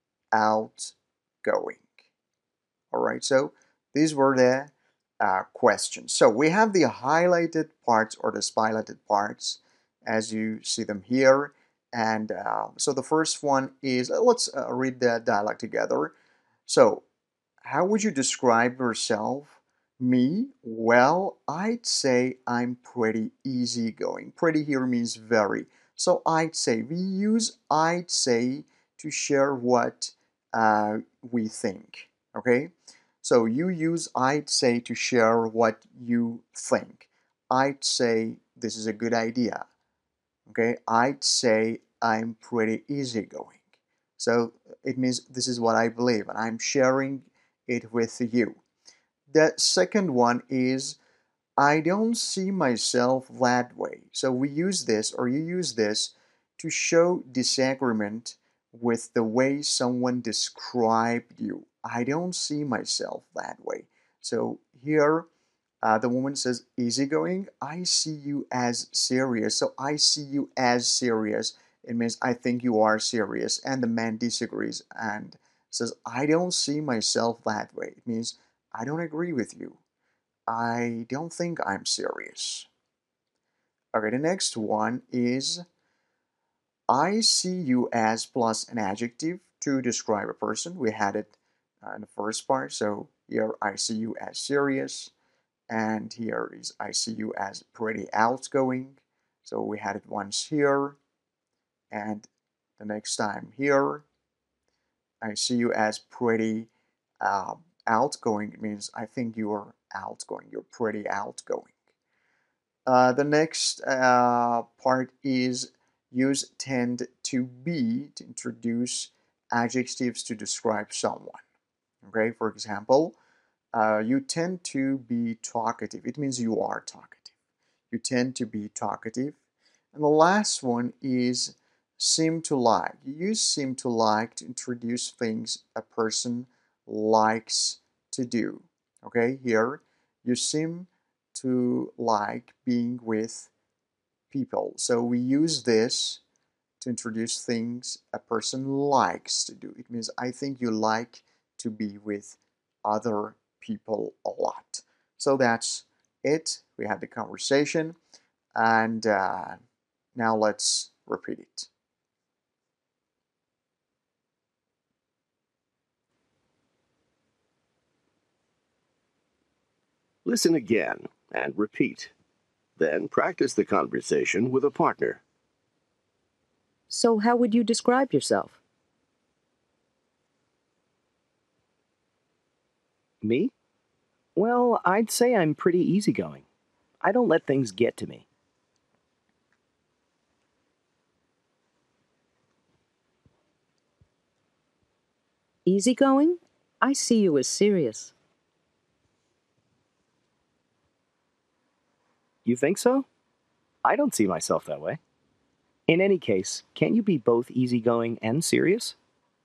Outgoing. All right, so these were the uh, questions. So we have the highlighted parts or the spotlighted parts as you see them here. And uh, so the first one is, uh, let's uh, read the dialogue together. So, how would you describe yourself? Me? Well, I'd say I'm pretty easygoing. Pretty here means very. So I'd say, we use I'd say to share what uh, we think. Okay? So you use I'd say to share what you think. I'd say this is a good idea. Okay? I'd say I'm pretty easygoing. So it means this is what I believe and I'm sharing it with you. The second one is I don't see myself that way. So we use this, or you use this, to show disagreement with the way someone described you. I don't see myself that way. So here, uh, the woman says, easygoing. I see you as serious. So I see you as serious. It means I think you are serious. And the man disagrees and says, I don't see myself that way. It means I don't agree with you. I don't think I'm serious. Okay, the next one is I see you as plus an adjective to describe a person. We had it uh, in the first part. So here I see you as serious. And here is I see you as pretty outgoing. So we had it once here. And the next time here. I see you as pretty uh, outgoing. It means I think you're outgoing. You're pretty outgoing. Uh, the next uh, part is use tend to be to introduce adjectives to describe someone. Okay, for example, uh, you tend to be talkative. It means you are talkative. You tend to be talkative. And the last one is seem to like. You use seem to like to introduce things a person likes to do. Okay, here you seem to like being with people. So we use this to introduce things a person likes to do. It means I think you like to be with other people a lot. So that's it. We had the conversation, and uh, now let's repeat it.
Listen again and repeat. Then practice the conversation with a partner.
So how would you describe yourself?
Me? Well, I'd say I'm pretty easygoing. I don't let things get to me.
Easygoing? I see you as serious.
You think so? I don't see myself that way. In any case, can't you be both easygoing and serious?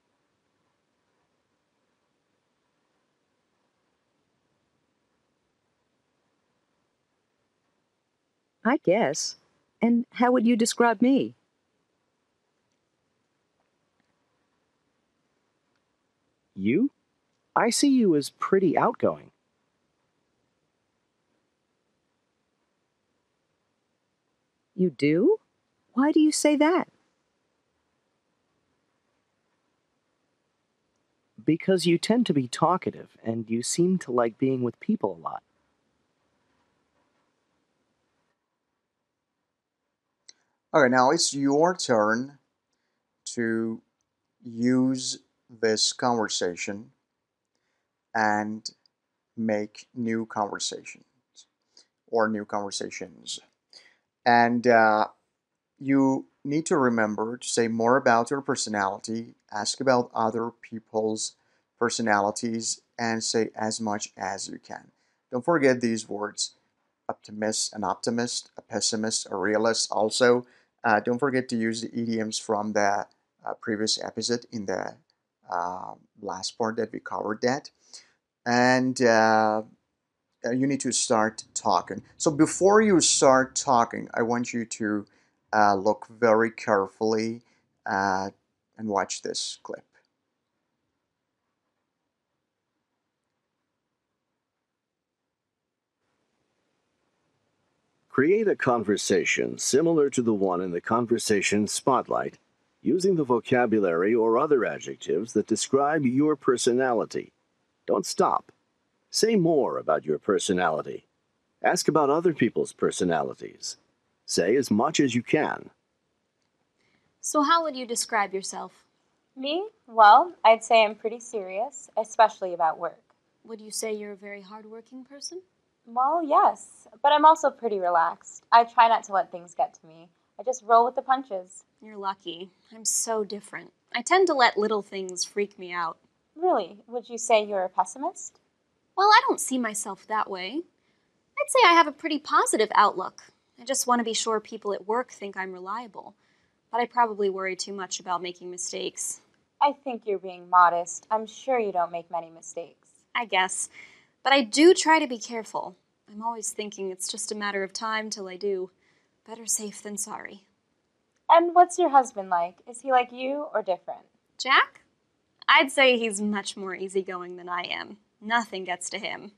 I guess. And how would you describe me?
You? I see you as pretty outgoing.
You do? Why do you say that?
Because you tend to be talkative, and you seem to like being with people a lot.
Okay, now it's your turn to use this conversation and make new conversations or new conversations. And uh, you need to remember to say more about your personality, ask about other people's personalities, and say as much as you can. Don't forget these words: optimist, an optimist, a pessimist, a realist. Also, uh, don't forget to use the idioms from the uh, previous episode in the uh, last part that we covered that. And uh, you need to start talking. So before you start talking, I want you to uh, look very carefully uh, and watch this clip.
Create a conversation similar to the one in the conversation spotlight using the vocabulary or other adjectives that describe your personality. Don't stop. Say more about your personality. Ask about other people's personalities. Say as much as you can.
So how would you describe yourself?
Me? Well, I'd say I'm pretty serious, especially about work.
Would you say you're a very hardworking person?
Well, yes, but I'm also pretty relaxed. I try not to let things get to me. I just roll with the punches.
You're lucky. I'm so different. I tend to let little things freak me out.
Really? Would you say you're a pessimist?
Well, I don't see myself that way. I'd say I have a pretty positive outlook. I just want to be sure people at work think I'm reliable. But I probably worry too much about making mistakes.
I think you're being modest. I'm sure you don't make many mistakes.
I guess. But I do try to be careful. I'm always thinking it's just a matter of time till I do. Better safe than sorry.
And what's your husband like? Is he like you or different?
Jack? I'd say he's much more easygoing than I am. Nothing gets to him.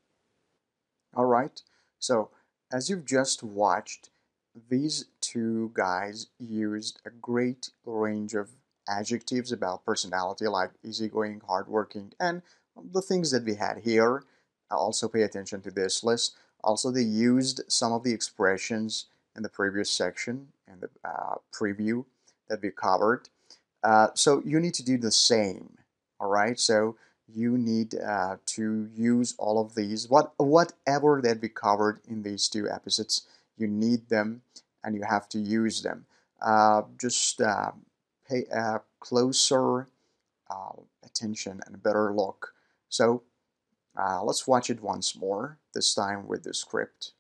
All right. So, as you've just watched, these two guys used a great range of adjectives about personality, like easygoing, hardworking, and the things that we had here. Also pay attention to this list. Also, they used some of the expressions in the previous section and the uh, preview that we covered. Uh, so you need to do the same. All right. So you need uh, to use all of these. What whatever that we covered in these two episodes, you need them and you have to use them. Uh, just uh, pay a closer uh, attention and a better look. So uh, let's watch it once more, this time with the script.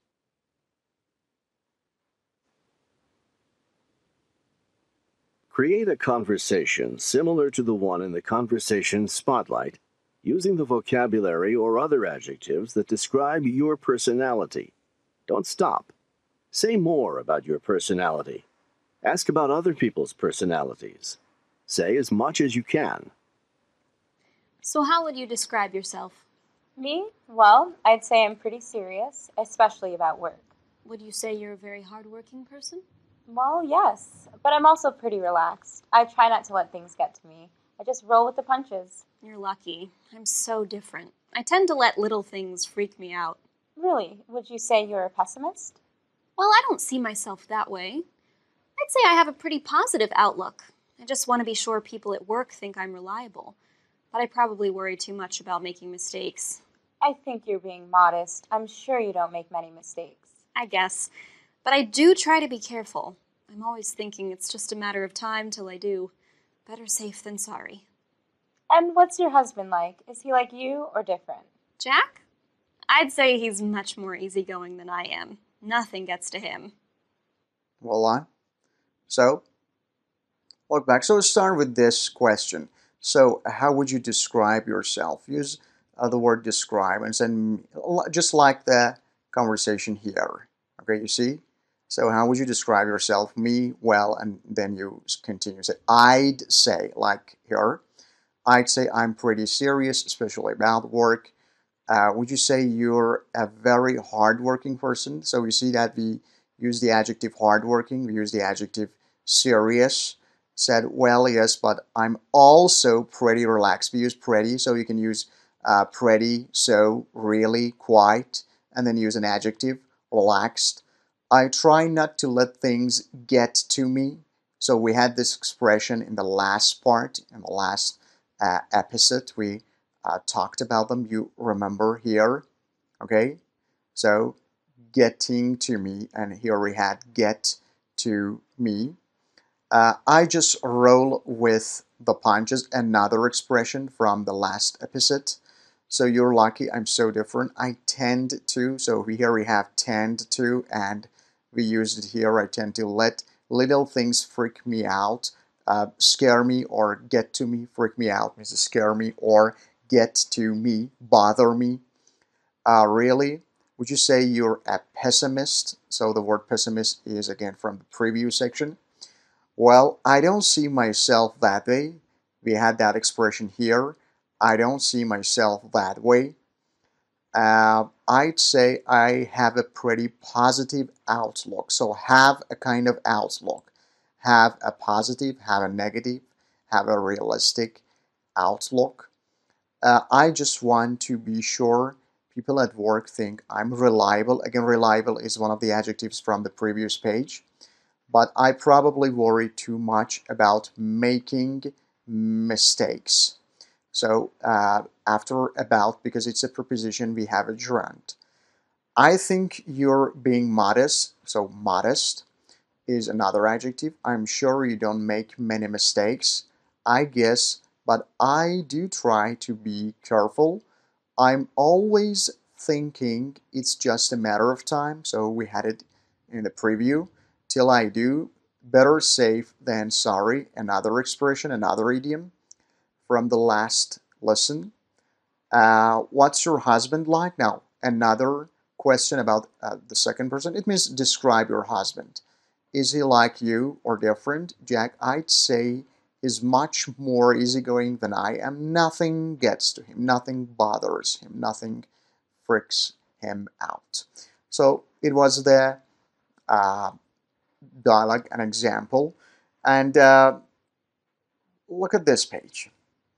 Create a conversation similar to the one in the conversation spotlight using the vocabulary or other adjectives that describe your personality. Don't stop. Say more about your personality. Ask about other people's personalities. Say as much as you can.
So how would you describe yourself?
Me? Well, I'd say I'm pretty serious, especially about work.
Would you say you're a very hardworking person?
Well, yes, but I'm also pretty relaxed. I try not to let things get to me. I just roll with the punches.
You're lucky. I'm so different. I tend to let little things freak me out.
Really? Would you say you're a pessimist?
Well, I don't see myself that way. I'd say I have a pretty positive outlook. I just want to be sure people at work think I'm reliable. But I probably worry too much about making mistakes.
I think you're being modest. I'm sure you don't make many mistakes.
I guess. But I do try to be careful. I'm always thinking it's just a matter of time till I do. Better safe than sorry.
And what's your husband like? Is he like you or different?
Jack? I'd say he's much more easygoing than I am. Nothing gets to him.
Voila. So, look back. So let's start with this question. So, how would you describe yourself? Use uh, the word describe and send just like the conversation here. Okay, you see? So, how would you describe yourself? Me, well, and then you continue. Say, I'd say, like here, I'd say I'm pretty serious, especially about work. Uh, would you say you're a very hardworking person? So, you see that we use the adjective hardworking, we use the adjective serious. Said, well, yes, but I'm also pretty relaxed. We use pretty, so you can use uh, pretty, so, really, quite, and then use an adjective, relaxed. I try not to let things get to me. So we had this expression in the last part, in the last uh, episode. We uh, talked about them. You remember here, okay? So getting to me, and here we had get to me. Uh, I just roll with the punches, another expression from the last episode. So you're lucky, I'm so different. I tend to, so here we have tend to, and we used it here. I tend to let little things freak me out, uh, scare me, or get to me. Freak me out means to scare me, or get to me, bother me. Uh, really? Would you say you're a pessimist? So the word pessimist is again from the preview section. Well, I don't see myself that way. We had that expression here. I don't see myself that way. Uh, I'd say I have a pretty positive outlook. So have a kind of outlook. Have a positive, have a negative, have a realistic outlook. Uh, I just want to be sure people at work think I'm reliable. Again, reliable is one of the adjectives from the previous page. But I probably worry too much about making mistakes. So uh, after about, because it's a preposition, we have a gerund. I think you're being modest. So modest is another adjective. I'm sure you don't make many mistakes. I guess, but I do try to be careful. I'm always thinking it's just a matter of time. So we had it in the preview. Till I do, better safe than sorry. Another expression, another idiom from the last lesson. Uh, what's your husband like? Now, another question about uh, the second person. It means describe your husband. Is he like you or different? Jack, I'd say, is much more easygoing than I am. Nothing gets to him. Nothing bothers him. Nothing freaks him out. So it was the uh, dialogue, an example. And uh, look at this page.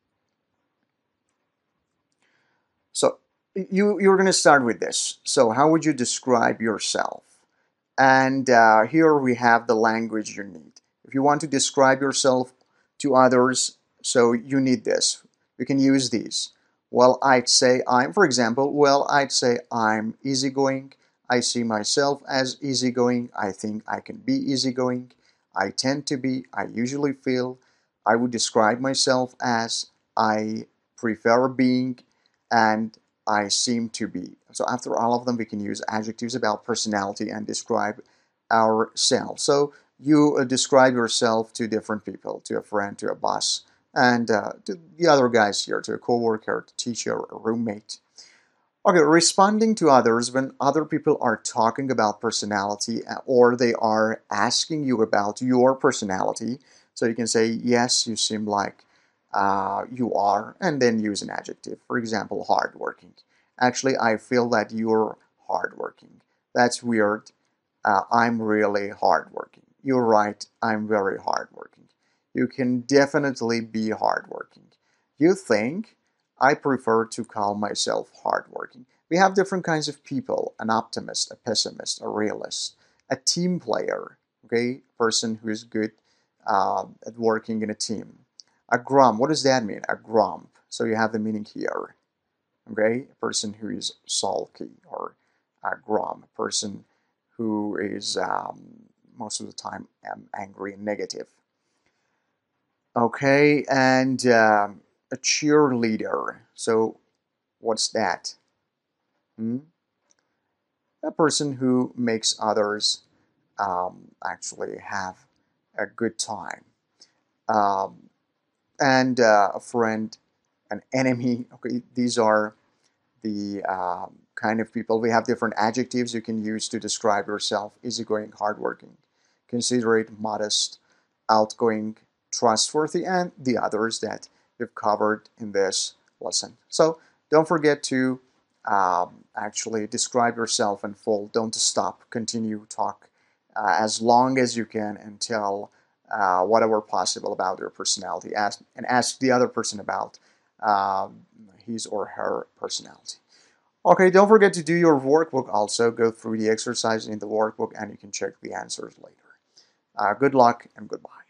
So you, you're going to start with this. So how would you describe yourself? And uh, here we have the language you need. If you want to describe yourself to others, so you need this. You can use these. Well, I'd say I'm, for example, well, I'd say I'm easygoing. I see myself as easygoing. I think I can be easygoing. I tend to be. I usually feel. I would describe myself as I prefer being, and I seem to be. So after all of them, we can use adjectives about personality and describe ourselves. So you uh, describe yourself to different people, to a friend, to a boss, and uh, to the other guys here, to a coworker, to teacher, a roommate. Okay, responding to others when other people are talking about personality or they are asking you about your personality. So you can say, yes, you seem like uh, you are, and then use an adjective. For example, hardworking. Actually, I feel that you're hardworking. That's weird. Uh, I'm really hardworking. You're right, I'm very hardworking. You can definitely be hardworking. You think, I prefer to call myself hardworking. We have different kinds of people: an optimist, a pessimist, a realist, a team player, okay, a person who is good uh, at working in a team. A grump, what does that mean? A grump. So you have the meaning here, okay, a person who is sulky, or a grump, a person who is um, most of the time um, angry and negative. Okay, and um, a cheerleader. So what's that? Hmm? A person who makes others um, actually have a good time. Um, and uh, a friend, an enemy. Okay, these are the um, kind of people. We have different adjectives you can use to describe yourself: easygoing, hardworking, considerate, modest, outgoing, trustworthy, and the others that we've covered in this lesson. So don't forget to um, actually describe yourself in full. Don't stop. Continue talk uh, as long as you can until uh, whatever possible about your personality. Ask, and ask the other person about um, his or her personality. Okay, don't forget to do your workbook also. Go through the exercises in the workbook and you can check the answers later. Uh, good luck and goodbye.